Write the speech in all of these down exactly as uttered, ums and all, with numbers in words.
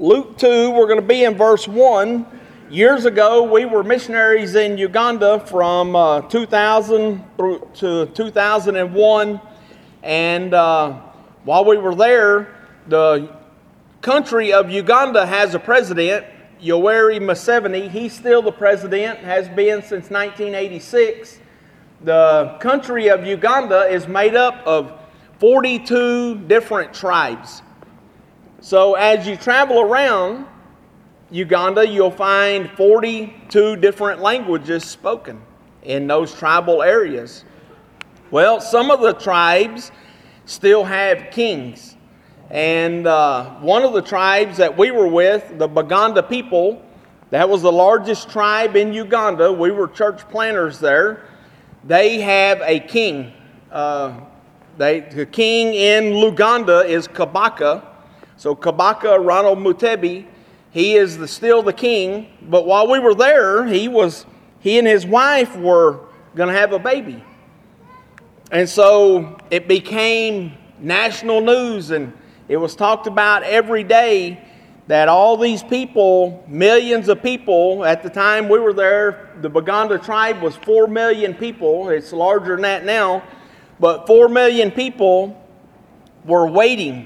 Luke two, we're going to be in verse one. Years ago, we were missionaries in Uganda from uh, two thousand through to two thousand one. And uh, while we were there, the country of Uganda has a president, Yoweri Museveni. He's still the president, has been since nineteen eighty-six. The country of Uganda is made up of forty-two different tribes. So as you travel around Uganda, you'll find forty-two different languages spoken in those tribal areas. Well, some of the tribes still have kings. And uh, one of the tribes that we were with, the Baganda people, that was the largest tribe in Uganda. We were church planters there. They have a king. Uh, they, the king in Luganda is Kabaka. So Kabaka Ronald Mutebi, he is the, still the king. But while we were there, he was he and his wife were going to have a baby. And so it became national news, and it was talked about every day that all these people, millions of people, at the time we were there, the Baganda tribe was four million people. It's larger than that now. But four million people were waiting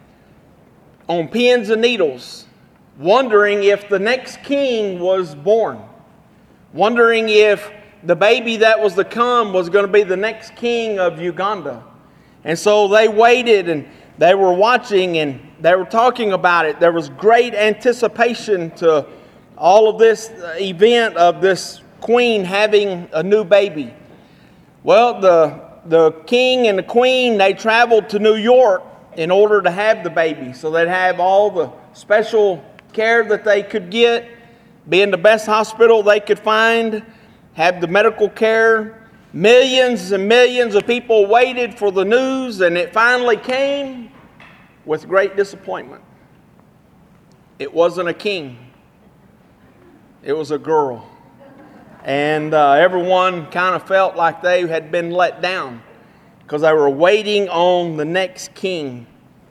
on pins and needles, wondering if the next king was born, wondering if the baby that was to come was going to be the next king of Uganda. And so they waited, and they were watching, and they were talking about it. There was great anticipation to all of this event of this queen having a new baby. Well, the, the king and the queen, they traveled to New York in order to have the baby. So they'd have all the special care that they could get, be in the best hospital they could find, have the medical care. Millions and millions of people waited for the news, and it finally came with great disappointment. It wasn't a king. It was a girl. And uh, everyone kind of felt like they had been let down because they were waiting on the next king.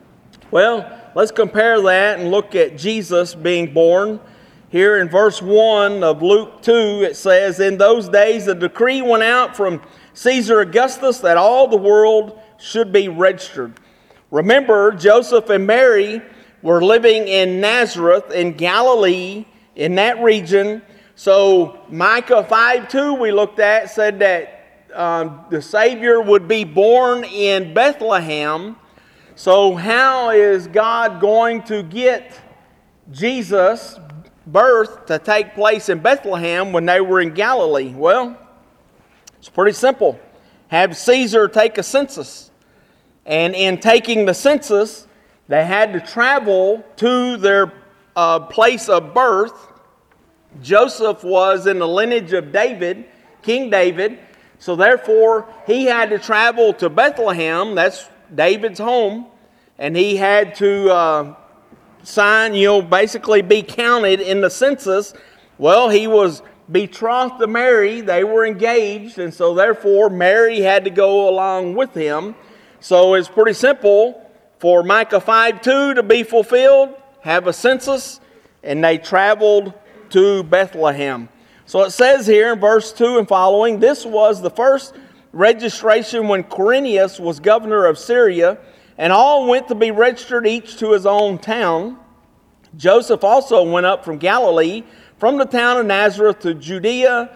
Well, let's compare that and look at Jesus being born. Here in verse one of Luke two, it says, "In those days a decree went out from Caesar Augustus that all the world should be registered." Remember, Joseph and Mary were living in Nazareth in Galilee, in that region. So Micah five two we looked at said that um, the Savior would be born in Bethlehem. So how is God going to get Jesus' birth to take place in Bethlehem when they were in Galilee? Well, it's pretty simple. Have Caesar take a census. And in taking the census, they had to travel to their uh, place of birth. Joseph was in the lineage of David, King David. So therefore, he had to travel to Bethlehem. That's David's home. And he had to uh, sign, you know, basically be counted in the census. Well, he was betrothed to Mary. They were engaged. And so therefore, Mary had to go along with him. So it's pretty simple for Micah five two to be fulfilled, have a census, and they traveled to Bethlehem. So it says here in verse two and following, "This was the first registration when Quirinius was governor of Syria, and all went to be registered, each to his own town. Joseph also went up from Galilee, from the town of Nazareth to Judea,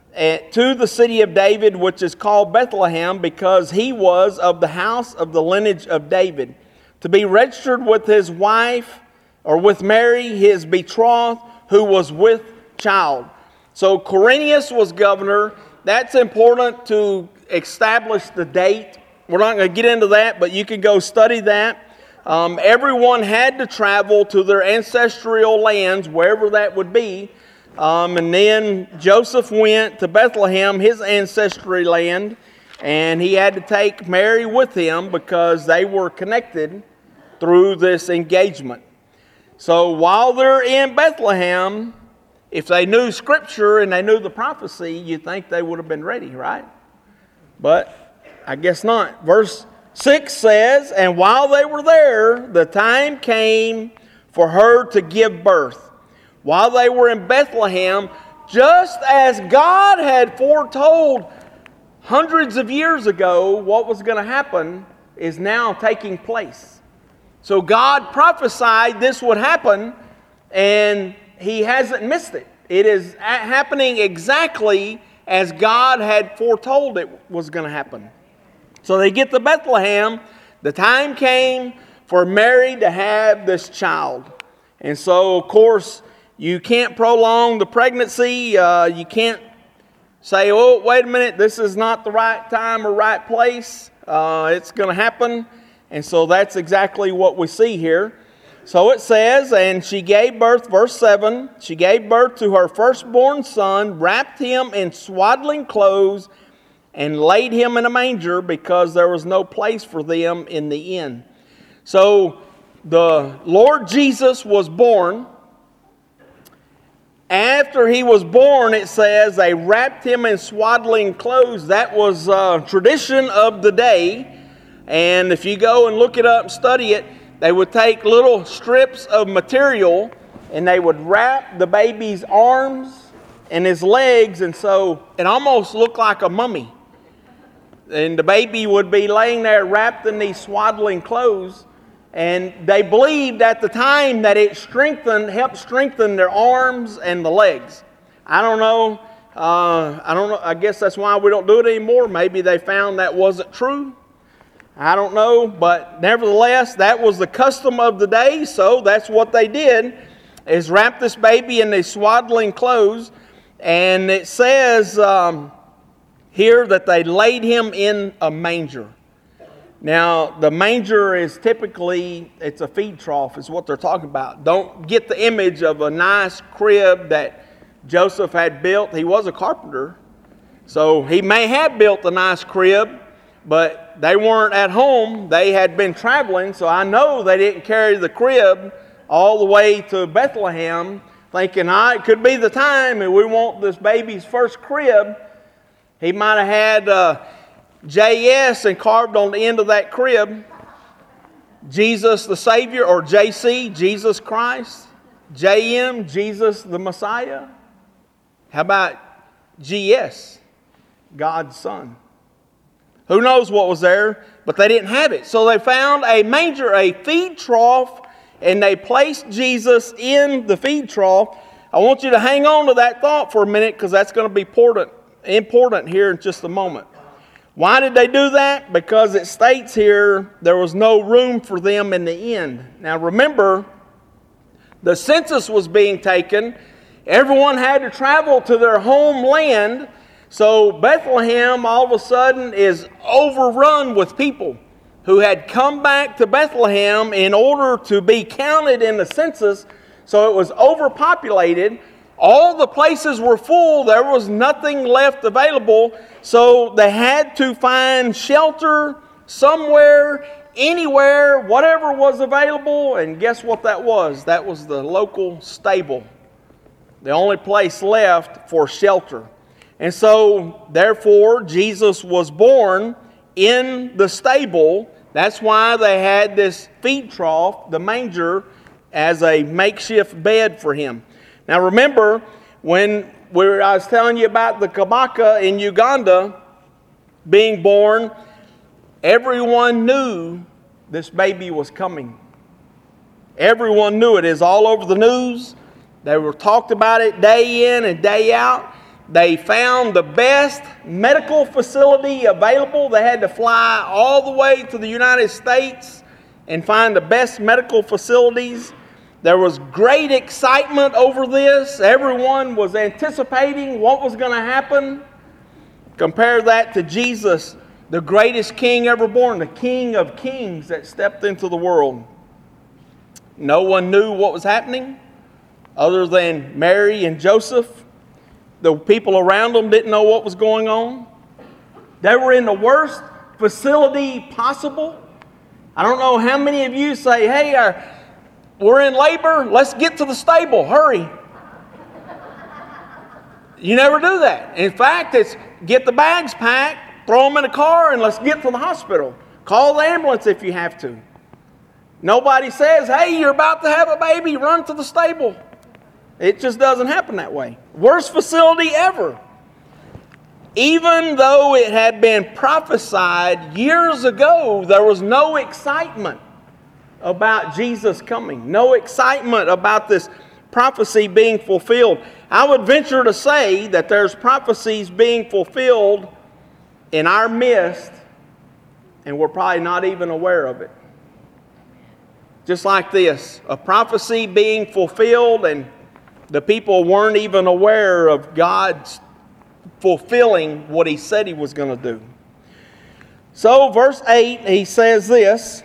to the city of David, which is called Bethlehem, because he was of the house of the lineage of David, to be registered with his wife, or with Mary, his betrothed, who was with child." So Quirinius was governor. That's important to establish the date. We're not going to get into that, but you can go study that. Um, everyone had to travel to their ancestral lands, wherever that would be. Um, and then Joseph went to Bethlehem, his ancestry land, and he had to take Mary with him because they were connected through this engagement. So while they're in Bethlehem, if they knew Scripture and they knew the prophecy, you'd think they would have been ready, right? But I guess not. Verse six says, "And while they were there, the time came for her to give birth. While they were in Bethlehem, just as God had foretold hundreds of years ago what was going to happen is now taking place. So God prophesied this would happen, and He hasn't missed it. It is happening exactly as God had foretold it was going to happen. So they get to Bethlehem. The time came for Mary to have this child. And so, of course, you can't prolong the pregnancy. Uh, you can't say, oh, wait a minute, this is not the right time or right place. Uh, it's going to happen. And so that's exactly what we see here. So it says, and she gave birth, verse seven, she gave birth to her firstborn son, wrapped him in swaddling clothes, and laid him in a manger because there was no place for them in the inn. So the Lord Jesus was born. After he was born, it says they wrapped him in swaddling clothes. That was a tradition of the day. And if you go and look it up and study it, they would take little strips of material and they would wrap the baby's arms and his legs, and so it almost looked like a mummy. And the baby would be laying there wrapped in these swaddling clothes. And they believed at the time that it strengthened, helped strengthen their arms and the legs. I don't know. Uh, I don't know. I guess that's why we don't do it anymore. Maybe they found that wasn't true. I don't know. But nevertheless, that was the custom of the day. So that's what they did, is wrap this baby in these swaddling clothes. And it says um, here that they laid him in a manger. Now, the manger is typically, it's a feed trough is what they're talking about. Don't get the image of a nice crib that Joseph had built. He was a carpenter, so he may have built a nice crib, but they weren't at home. They had been traveling, so I know they didn't carry the crib all the way to Bethlehem thinking, ah, it could be the time and we want this baby's first crib. He might have had Uh, J S and carved on the end of that crib, Jesus the Savior, or J C, Jesus Christ. J M, Jesus the Messiah. How about G S, God's Son? Who knows what was there, but they didn't have it. So they found a manger, a feed trough, and they placed Jesus in the feed trough. I want you to hang on to that thought for a minute because that's going to be important, important here in just a moment. Why did they do that? Because it states here there was no room for them in the inn. Now remember, the census was being taken. Everyone had to travel to their homeland. So Bethlehem all of a sudden is overrun with people who had come back to Bethlehem in order to be counted in the census. So it was overpopulated. All the places were full. There was nothing left available. So they had to find shelter somewhere, anywhere, whatever was available. And guess what that was? That was the local stable. The only place left for shelter. And so, therefore, Jesus was born in the stable. That's why they had this feed trough, the manger, as a makeshift bed for him. Now remember, when we were, I was telling you about the Kabaka in Uganda being born, everyone knew this baby was coming. Everyone knew it. It's all over the news. They were talked about it day in and day out. They found the best medical facility available. They had to fly all the way to the United States and find the best medical facilities. There was great excitement over this. Everyone was anticipating what was going to happen. Compare that to Jesus, the greatest king ever born, the King of Kings that stepped into the world. No one knew what was happening other than Mary and Joseph. The people around them didn't know what was going on. They were in the worst facility possible. I don't know how many of you say, hey, our we're in labor, let's get to the stable, hurry. You never do that. In fact, it's get the bags packed, throw them in a car, and let's get to the hospital. Call the ambulance if you have to. Nobody says, hey, you're about to have a baby, run to the stable. It just doesn't happen that way. Worst facility ever. Even though it had been prophesied years ago, there was no excitement about Jesus coming. No excitement about this prophecy being fulfilled. I would venture to say that there's prophecies being fulfilled in our midst, and we're probably not even aware of it. Just like this, a prophecy being fulfilled, and the people weren't even aware of God's fulfilling what He said He was going to do. So, verse eight, he says this,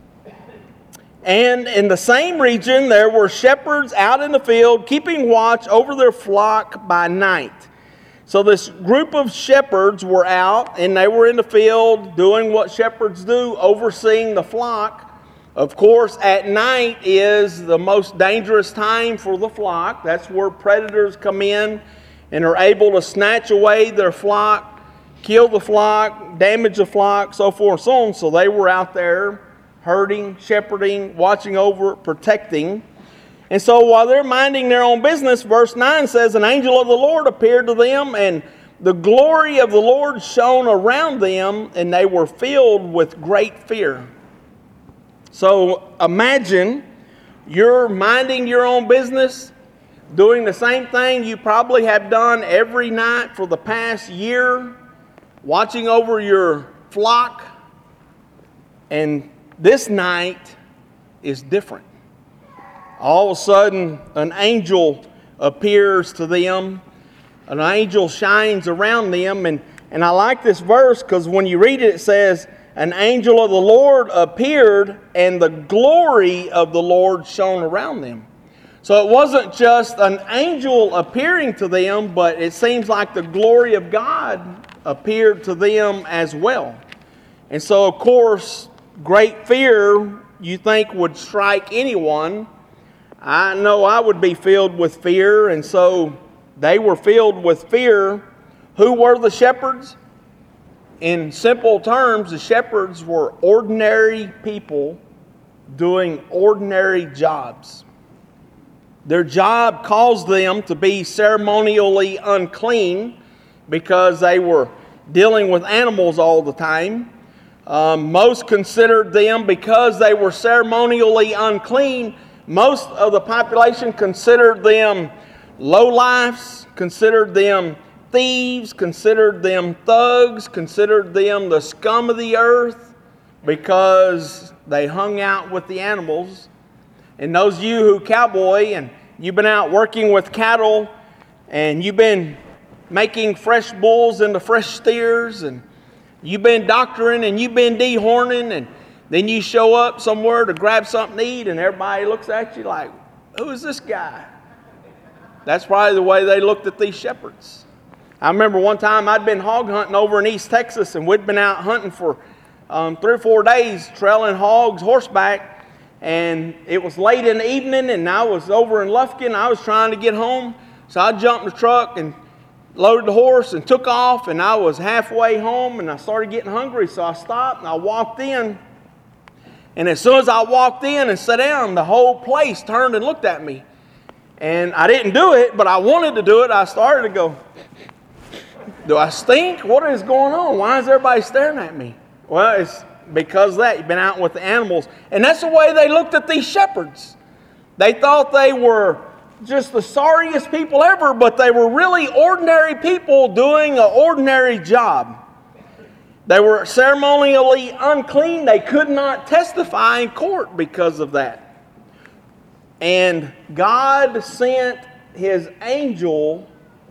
and in the same region there were shepherds out in the field, keeping watch over their flock by night. So this group of shepherds were out, and they were in the field doing what shepherds do, overseeing the flock. Of course, at night is the most dangerous time for the flock. That's where predators come in and are able to snatch away their flock, kill the flock, damage the flock, so forth and so on. So they were out there herding, shepherding, watching over, protecting. And so while they're minding their own business, verse nine says, an angel of the Lord appeared to them, and the glory of the Lord shone around them, and they were filled with great fear. So imagine you're minding your own business, doing the same thing you probably have done every night for the past year, watching over your flock, and this night is different. All of a sudden, an angel appears to them. An angel shines around them. And, and I like this verse because when you read it, it says, an angel of the Lord appeared, and the glory of the Lord shone around them. So it wasn't just an angel appearing to them, but it seems like the glory of God appeared to them as well. And so, of course, great fear, you think, would strike anyone. I know I would be filled with fear, and so they were filled with fear. Who were the shepherds? In simple terms, the shepherds were ordinary people doing ordinary jobs. Their job caused them to be ceremonially unclean because they were dealing with animals all the time. Um, most considered them, because they were ceremonially unclean, most of the population considered them lowlifes, considered them thieves, considered them thugs, considered them the scum of the earth, because they hung out with the animals. And those of you who cowboy and you've been out working with cattle and you've been making fresh bulls into fresh steers, and you've been doctoring and you've been dehorning, and then you show up somewhere to grab something to eat and everybody looks at you like, who is this guy? That's probably the way they looked at these shepherds. I remember one time I'd been hog hunting over in East Texas, and we'd been out hunting for um, three or four days, trailing hogs horseback, and it was late in the evening, and I was over in Lufkin. I was trying to get home, so I jumped in the truck and loaded the horse and took off, and I was halfway home, and I started getting hungry, so I stopped and I walked in, and as soon as I walked in and sat down, the whole place turned and looked at me. And I didn't do it, but I wanted to do it. I started to go, do I stink? What is going on? Why is everybody staring at me? Well, it's because of that. You've been out with the animals. And that's the way they looked at these shepherds. They thought they were just the sorriest people ever, but they were really ordinary people doing an ordinary job. They were ceremonially unclean. They could not testify in court because of that. And God sent His angel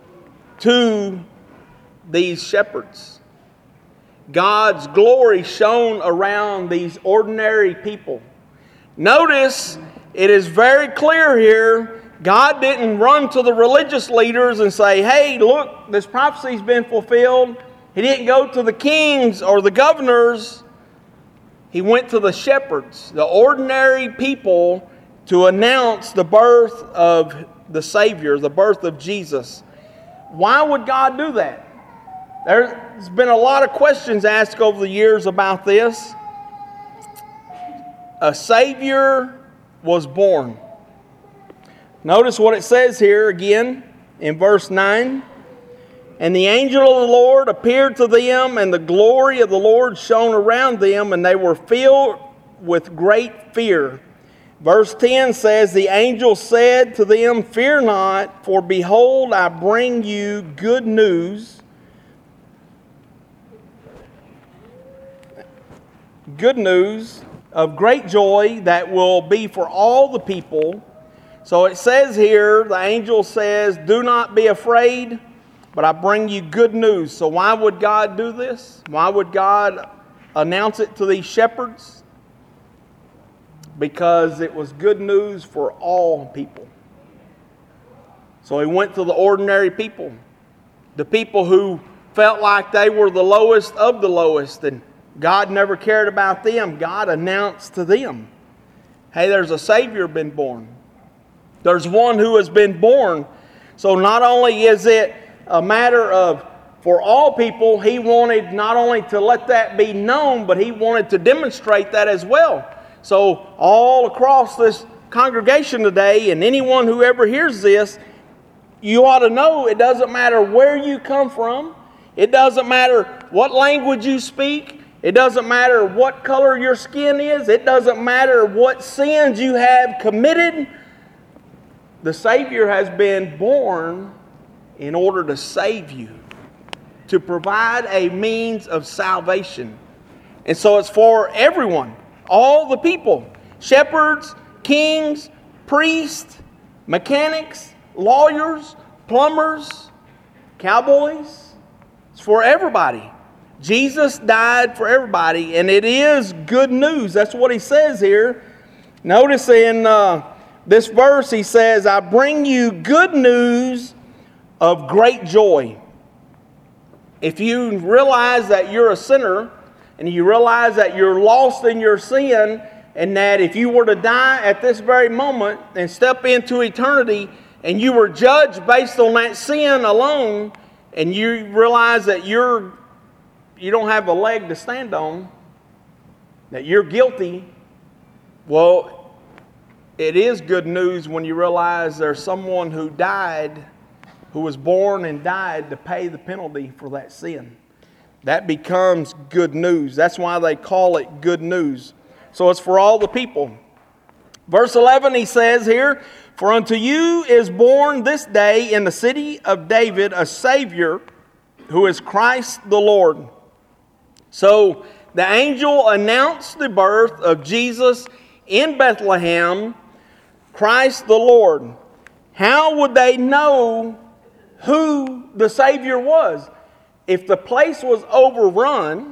to these shepherds. God's glory shone around these ordinary people. Notice, it is very clear here, God didn't run to the religious leaders and say, hey, look, this prophecy's been fulfilled. He didn't go to the kings or the governors. He went to the shepherds, the ordinary people, to announce the birth of the Savior, the birth of Jesus. Why would God do that? There's been a lot of questions asked over the years about this. a Savior was born. Notice what it says here again in verse nine. And the angel of the Lord appeared to them, and the glory of the Lord shone around them, and they were filled with great fear. Verse ten says, the angel said to them, fear not, for behold, I bring you good news. Good news of great joy that will be for all the people. So it says here, the angel says, do not be afraid, but I bring you good news. So why would God do this? Why would God announce it to these shepherds? Because it was good news for all people. So he went to the ordinary people, the people who felt like they were the lowest of the lowest, and God never cared about them. God announced to them, hey, there's a Savior been born. There's one who has been born. So not only is it a matter of for all people, he wanted not only to let that be known, but he wanted to demonstrate that as well. So all across this congregation today, and anyone who ever hears this, you ought to know it doesn't matter where you come from. It doesn't matter what language you speak. It doesn't matter what color your skin is. It doesn't matter what sins you have committed. The Savior has been born in order to save you, to provide a means of salvation. And so it's for everyone. All the people, shepherds, kings, priests, mechanics, lawyers, plumbers, cowboys. It's for everybody. Jesus died for everybody, and it is good news. That's what he says here. Notice in uh, this verse he says, I bring you good news of great joy. If you realize that you're a sinner, and you realize that you're lost in your sin, and that if you were to die at this very moment and step into eternity, and you were judged based on that sin alone, and you realize that you're you don't have a leg to stand on, that you're guilty, well, it is good news when you realize there's someone who died, who was born and died to pay the penalty for that sin. That becomes good news. That's why they call it good news. So it's for all the people. Verse eleven, he says here, for unto you is born this day in the city of David a Savior, who is Christ the Lord. So the angel announced the birth of Jesus in Bethlehem, Christ the Lord. How would they know who the Savior was? If the place was overrun,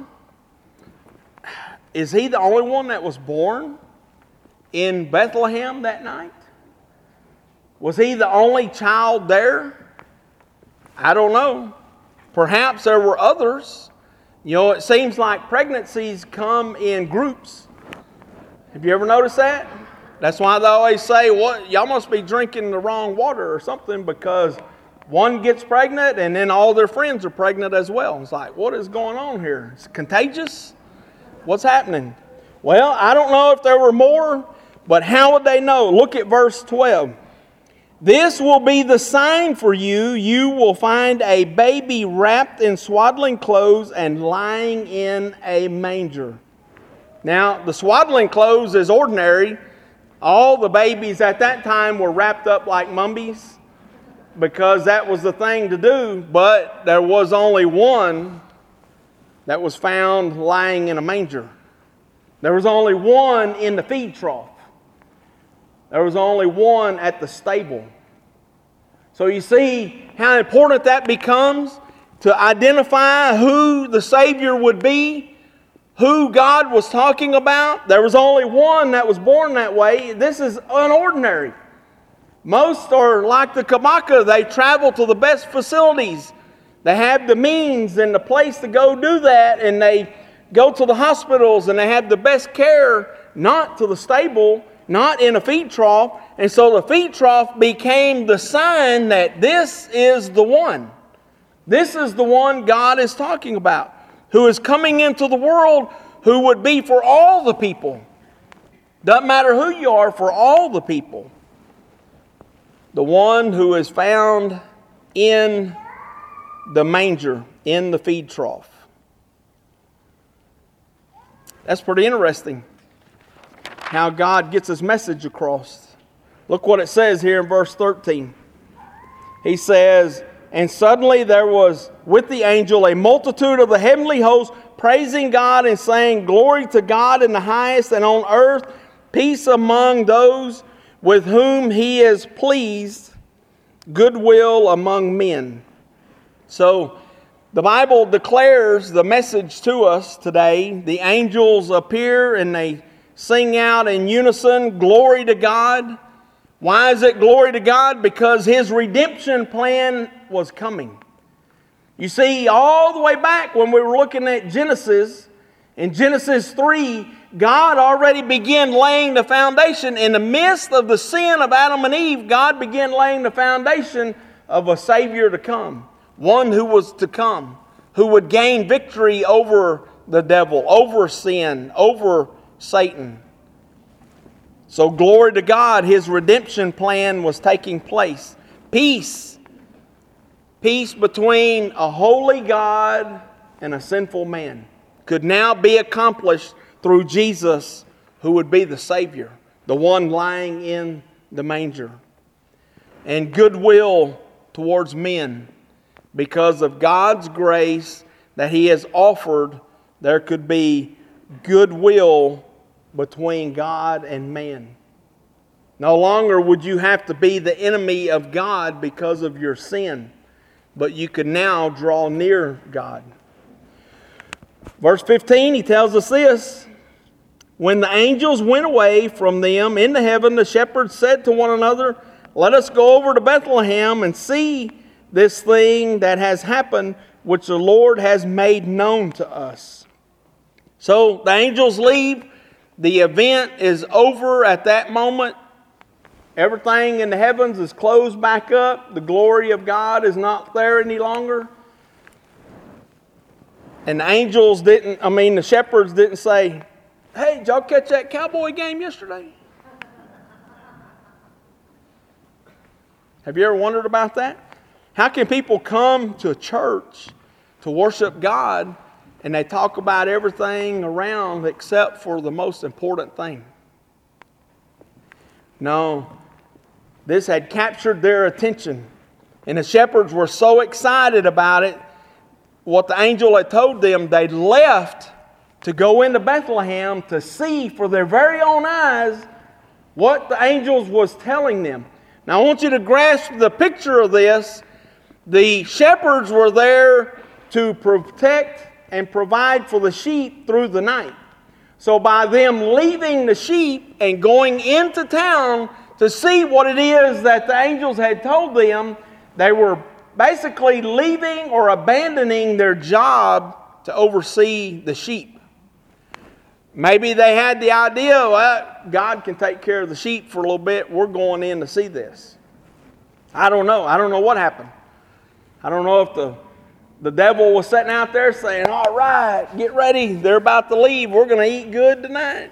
is he the only one that was born in Bethlehem that night? Was he the only child there? I don't know. Perhaps there were others. You know, it seems like pregnancies come in groups. Have you ever noticed that? That's why they always say, "What? Y'all must be drinking the wrong water or something," because one gets pregnant and then all their friends are pregnant as well. It's like, what is going on here? It's contagious? What's happening? Well, I don't know if there were more, but how would they know? Look at verse twelve. This will be the sign for you. You will find a baby wrapped in swaddling clothes and lying in a manger. Now, the swaddling clothes is ordinary. All the babies at that time were wrapped up like mummies because that was the thing to do. But there was only one that was found lying in a manger. There was only one in the feed trough. There was only one at the stable. So you see how important that becomes to identify who the Savior would be, who God was talking about. There was only one that was born that way. This is unordinary. Most are like the Kabaka. They travel to the best facilities. They have the means and the place to go do that, and they go to the hospitals and they have the best care, not to the stable, not in a feed trough. And so the feed trough became the sign that this is the one. This is the one God is talking about, who is coming into the world, who would be for all the people. Doesn't matter who you are, for all the people. The one who is found in the manger, in the feed trough. That's pretty interesting, how God gets His message across. Look what it says here in verse thirteen. He says, "And suddenly there was with the angel a multitude of the heavenly host, praising God and saying, Glory to God in the highest, and on earth peace among those with whom He is pleased, goodwill among men." So, the Bible declares the message to us today. The angels appear and they sing out in unison, "Glory to God." Why is it glory to God? Because His redemption plan was coming. You see, all the way back when we were looking at Genesis, in Genesis three, God already began laying the foundation. In the midst of the sin of Adam and Eve, God began laying the foundation of a Savior to come. One who was to come, who would gain victory over the devil, over sin, over Satan. So glory to God, His redemption plan was taking place. Peace. Peace between a holy God and a sinful man could now be accomplished through Jesus, who would be the Savior, the one lying in the manger. And goodwill towards men. Because of God's grace that He has offered, there could be goodwill between God and man. No longer would you have to be the enemy of God because of your sin, but you could now draw near God. Verse fifteen, he tells us this. "When the angels went away from them into heaven, the shepherds said to one another, Let us go over to Bethlehem and see this thing that has happened, which the Lord has made known to us." So the angels leave. The event is over at that moment. Everything in the heavens is closed back up. The glory of God is not there any longer. And the angels didn't, I mean the shepherds didn't say, "Hey, did y'all catch that Cowboy game yesterday?" Have you ever wondered about that? How can people come to a church to worship God and they talk about everything around except for the most important thing? No, this had captured their attention. And the shepherds were so excited about it, what the angel had told them, they left to go into Bethlehem to see for their very own eyes what the angels was telling them. Now I want you to grasp the picture of this. The shepherds were there to protect and provide for the sheep through the night. So by them leaving the sheep and going into town to see what it is that the angels had told them, they were basically leaving or abandoning their job to oversee the sheep. Maybe they had the idea, well, God can take care of the sheep for a little bit. We're going in to see this. I don't know. I don't know what happened. I don't know if the, the devil was sitting out there saying, "All right, get ready. They're about to leave. We're going to eat good tonight."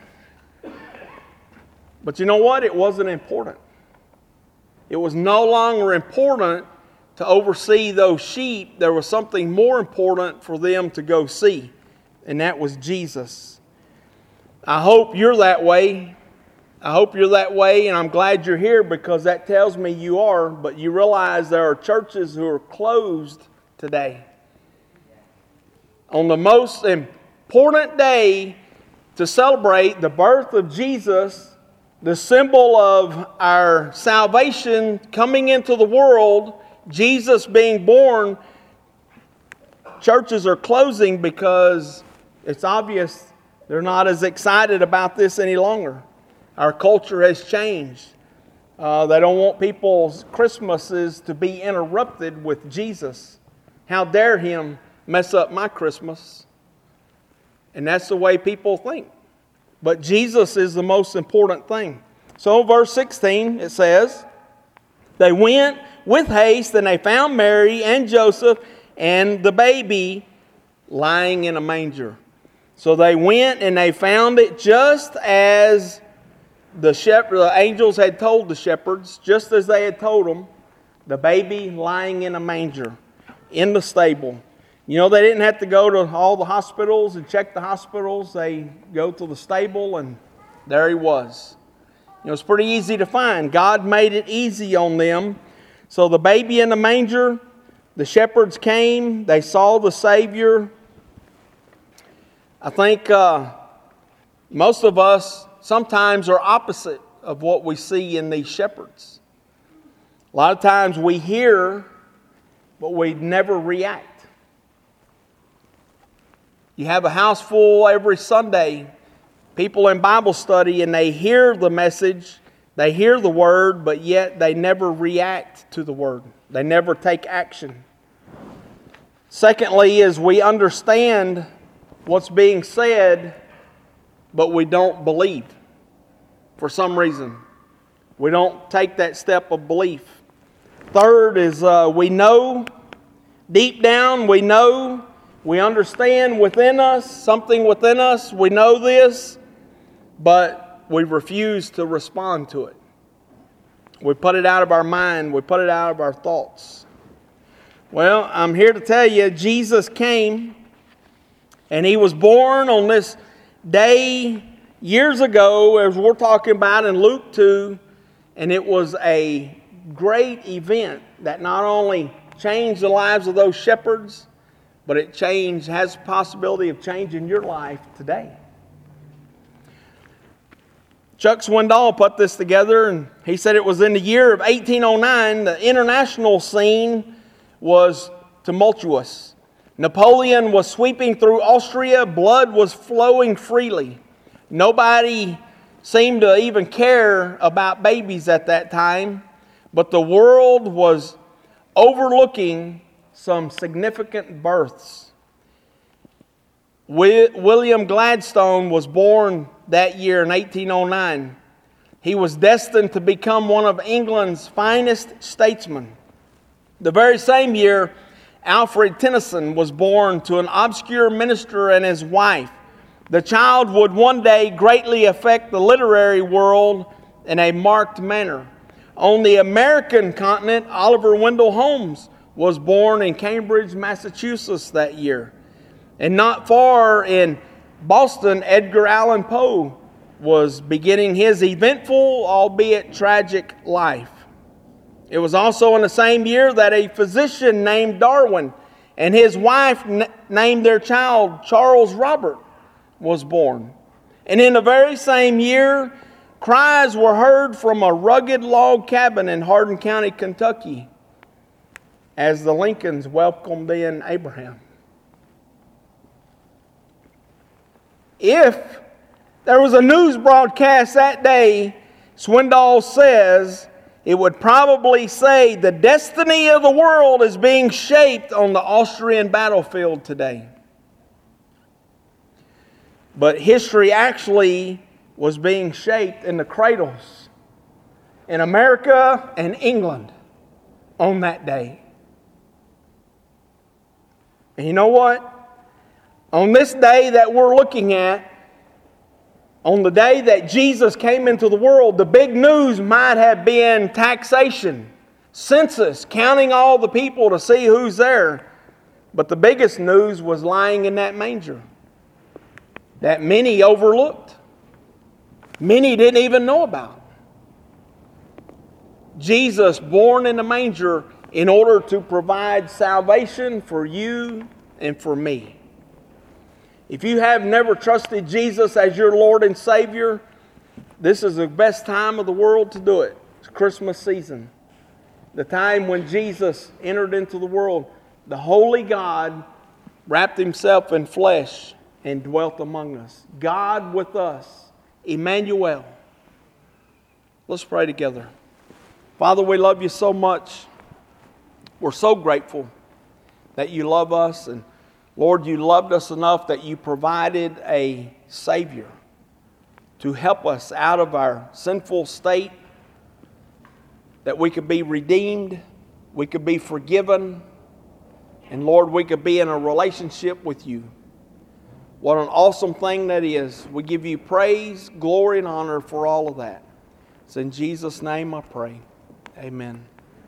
But you know what? It wasn't important. It was no longer important to oversee those sheep. There was something more important for them to go see, and that was Jesus. I hope you're that way. I hope you're that way, and I'm glad you're here because that tells me you are, but you realize there are churches who are closed today. On the most important day to celebrate the birth of Jesus, the symbol of our salvation coming into the world, Jesus being born, churches are closing because it's obvious they're not as excited about this any longer. Our culture has changed. Uh, they don't want people's Christmases to be interrupted with Jesus. How dare Him mess up my Christmas? And that's the way people think. But Jesus is the most important thing. So verse sixteen, it says, "They went with haste, and they found Mary and Joseph and the baby lying in a manger." So they went and they found it just as the shepherd, the angels had told the shepherds, just as they had told them, the baby lying in a manger in the stable. You know, they didn't have to go to all the hospitals and check the hospitals. They go to the stable, and there he was. You know, it's pretty easy to find. God made it easy on them. So the baby in the manger, the shepherds came, they saw the Savior. I think uh, most of us sometimes are opposite of what we see in these shepherds. A lot of times we hear, but we never react. You have a house full every Sunday, people in Bible study, and they hear the message, they hear the word, but yet they never react to the word. They never take action. Secondly, is we understand what's being said, but we don't believe for some reason. We don't take that step of belief. Third is uh, we know, deep down we know, we understand within us, something within us, we know this, but we refuse to respond to it. We put it out of our mind, we put it out of our thoughts. Well, I'm here to tell you, Jesus came, and He was born on this day years ago, as we're talking about in Luke two, and it was a great event that not only changed the lives of those shepherds, but it changed, has the possibility of changing your life today. Chuck Swindoll put this together, and he said it was in the year of eighteen oh nine, the international scene was tumultuous. Napoleon was sweeping through Austria, blood was flowing freely. Nobody seemed to even care about babies at that time, but the world was overlooking some significant births. William Gladstone was born that year in eighteen oh nine. He was destined to become one of England's finest statesmen. The very same year, Alfred Tennyson was born to an obscure minister and his wife. The child would one day greatly affect the literary world in a marked manner. On the American continent, Oliver Wendell Holmes was born in Cambridge, Massachusetts that year. And not far in Boston, Edgar Allan Poe was beginning his eventful, albeit tragic, life. It was also in the same year that a physician named Darwin and his wife n- named their child Charles Robert was born. And in the very same year, cries were heard from a rugged log cabin in Hardin County, Kentucky, as the Lincolns welcomed in Abraham. If there was a news broadcast that day, Swindoll says, it would probably say the destiny of the world is being shaped on the Austrian battlefield today. But history actually was being shaped in the cradles in America and England on that day. And you know what? On this day that we're looking at, on the day that Jesus came into the world, the big news might have been taxation, census, counting all the people to see who's there. But the biggest news was lying in that manger that many overlooked. Many didn't even know about. Jesus born in the manger in order to provide salvation for you and for me. If you have never trusted Jesus as your Lord and Savior, this is the best time of the world to do it. It's Christmas season. The time when Jesus entered into the world. The Holy God wrapped Himself in flesh and dwelt among us. God with us. Emmanuel. Let's pray together. Father, we love You so much. We're so grateful that You love us, and Lord, You loved us enough that You provided a Savior to help us out of our sinful state, that we could be redeemed, we could be forgiven, and Lord, we could be in a relationship with You. What an awesome thing that is. We give you praise, glory, and honor for all of that. It's in Jesus' name I pray. Amen.